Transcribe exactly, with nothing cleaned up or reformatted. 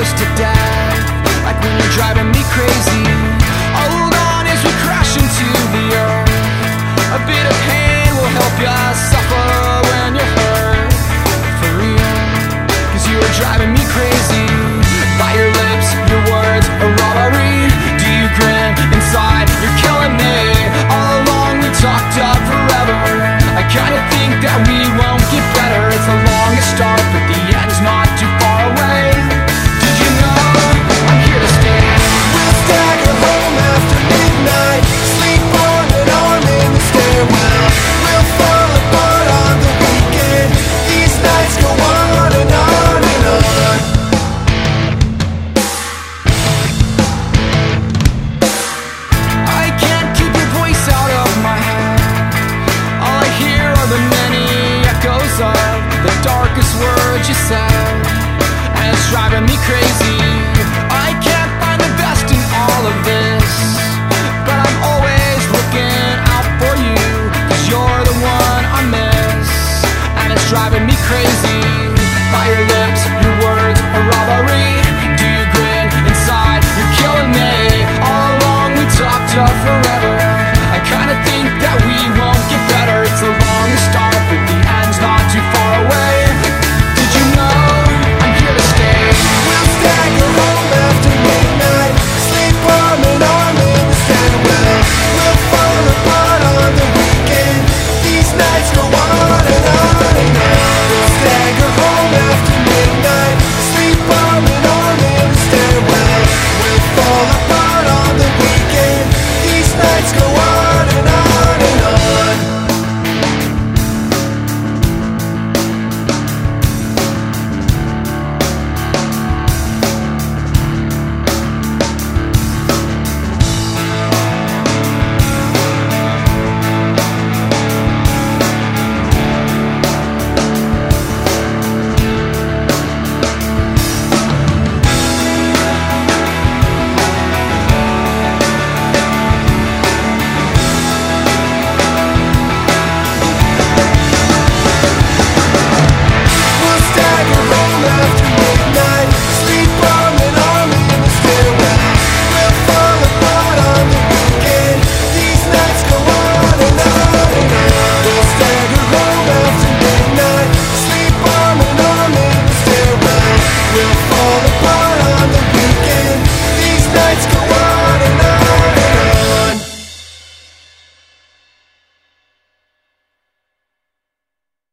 close to death, like when you're driving me crazy. Hold on as we crash into the earth. A bit of pain will help you suffer when you're hurt. For real, cause you are driving me crazy.